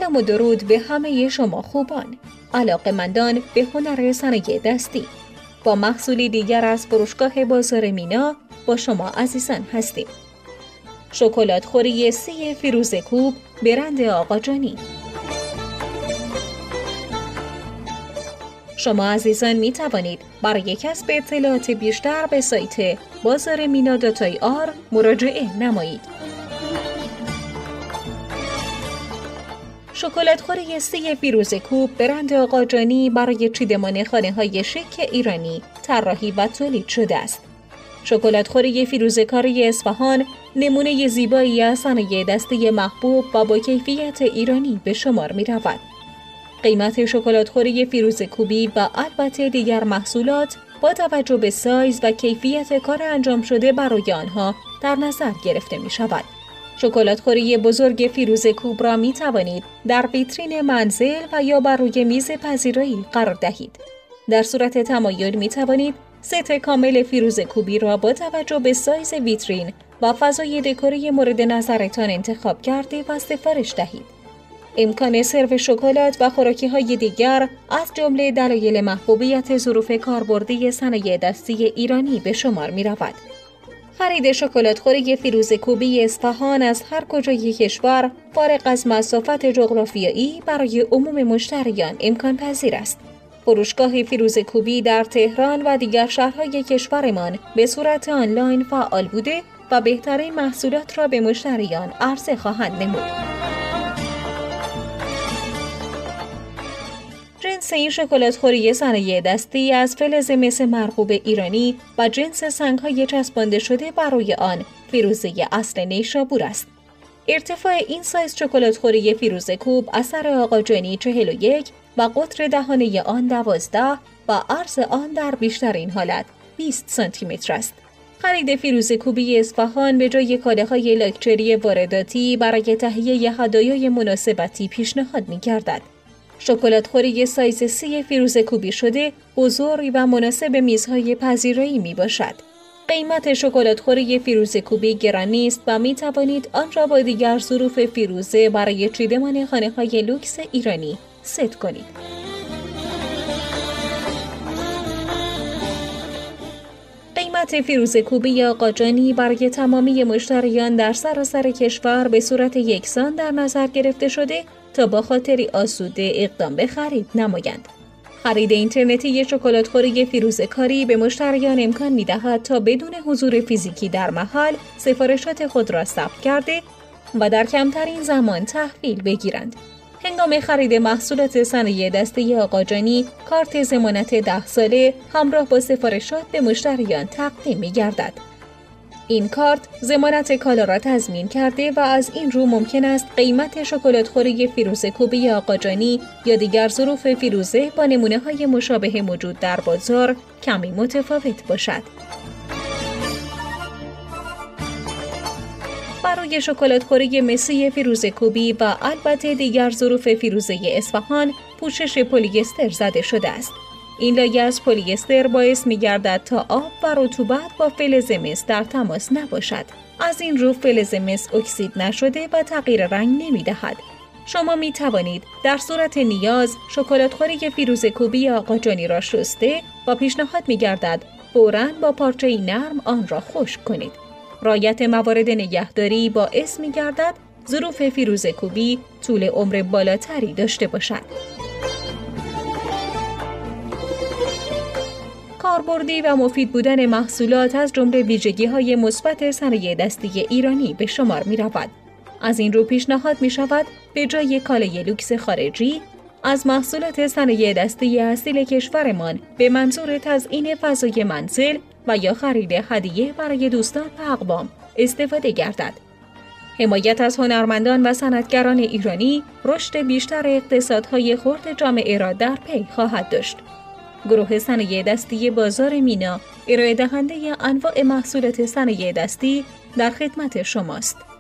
سلام و درود به همه شما خوبان، علاقه‌مندان به هنر صنایع دستی. با محصولی دیگر از فروشگاه بازار مینا با شما عزیزان هستیم. شکلات خوری 30 فیروزه کوب برند آقا جانی. شما عزیزان می توانید برای کسب اطلاعات بیشتر به سایت bazarmina.ir مراجعه نمایید. شکلات خوری 30 فیروزه کوب برند آقا جانی برای چیدمان خانه‌های شیک ایرانی طراحی و تولید شده است. شکلات خوری فیروزه‌کاری اصفهان نمونه زیبایی از صنایع دستی محبوب و با کیفیت ایرانی به شمار می رود. قیمت شکلات خوری فیروزه کوبی و البته دیگر محصولات با توجه به سایز و کیفیت کار انجام شده برای آنها در نظر گرفته می شود. شکلات خوری بزرگ فیروزه کوب را می توانید در ویترین منزل و یا بر روی میز پذیرایی قرار دهید. در صورت تمایل می توانید ست کامل فیروزه کوبی را با توجه به سایز ویترین و فضای دکوری مورد نظرتان انتخاب کرده و سفارش دهید. امکان سرو شکلات و خوراکی‌های دیگر از جمله دلایل محبوبیت ظروف کاربردی صنایع دستی ایرانی به شمار می‌رود. خرید شکلات خوری فیروزه کوبی اصفهان از هر کجای کشور فارغ از مسافت جغرافیایی برای عموم مشتریان امکان پذیر است. فروشگاه فیروزه کوبی در تهران و دیگر شهرهای کشورمان به صورت آنلاین فعال بوده و بهترین محصولات را به مشتریان عرضه خواهند نمود. جنس این شکلات خوری صنایع دستی از فلز مس مرغوب ایرانی و جنس سنگ‌های چسبانده شده برای آن فیروزه اصل نیشابور است. ارتفاع این سایز شکلات خوری فیروزه کوب اثر آقا جانی 41 و قطر دهانه آن 12 و عرض آن در بیشترین حالت 20 سانتی متر است. خرید فیروزه کوبی اصفهان به جای کالاهای لاکچری وارداتی برای تهیه هدایای مناسبتی پیشنهاد می‌گردد. شکلات خوری سایز 30 فیروزه کوبی شده بزرگ و مناسب میزهای پذیرایی می باشد. قیمت شکلات خوری فیروزه کوبی گران نیست و می توانید آن را با دیگر ظروف فیروزه برای چیدمان خانه‌های لوکس ایرانی ست کنید. قیمت فیروزه کوبی آقا جانی برای تمامی مشتریان در سراسر کشور به صورت یکسان در نظر گرفته شده تا با خاطری آسوده اقدام به خرید نمایند. خرید اینترنتی شکلات خوری فیروزه کاری به مشتریان امکان می‌دهد تا بدون حضور فیزیکی در محل سفارشات خود را ثبت کرده و در کمترین زمان تحویل بگیرند. هنگام خرید محصولات صنایع دستی آقا جانی، کارت ضمانت 10 ساله همراه با سفارشات به مشتریان تقدیم می‌گردد. این کارت ضمانت کالا را تضمین کرده و از این رو ممکن است قیمت شکلات خوری فیروزه کوبی آقا جانی یا دیگر ظروف فیروزه با نمونه‌های مشابه موجود در بازار کمی متفاوت باشد. برای شکلات خوری مسی فیروزه کوبی و البته دیگر ظروف فیروزه اصفهان پوشش پلی‌استر زده شده است. این لایه از پلی‌استر باعث می‌گردد تا آب و رطوبت با فلز مس در تماس نباشد. از این رو فلز مس اکسید نشده و تغییر رنگ نمی‌دهد. شما می‌توانید در صورت نیاز شکلات خوری فیروزه کوبی آقا جانی را شسته و پیشنهاد می‌گردد فوراً با پارچه‌ای نرم آن را خشک کنید. رعایت موارد نگهداری باعث می‌گردد ظروف فیروزه کوبی طول عمر بالاتری داشته باشد. کاربردی و مفید بودن محصولات از جمله ویژگی‌های مثبت صنایع دستی ایرانی به شمار می‌رود. از این رو پیشنهاد می‌شود به جای کالای لوکس خارجی از محصولات صنایع دستی اصیل کشورمان به منظور تزیین فضای منزل و یا خرید هدیه برای دوستان و اقوام استفاده گردد. حمایت از هنرمندان و صنعتگران ایرانی رشد بیشتر اقتصادهای خرد جامعه را در پی خواهد داشت. گروه صنایع دستی بازار مینا ارائه دهنده انواع محصولات صنایع دستی در خدمت شماست.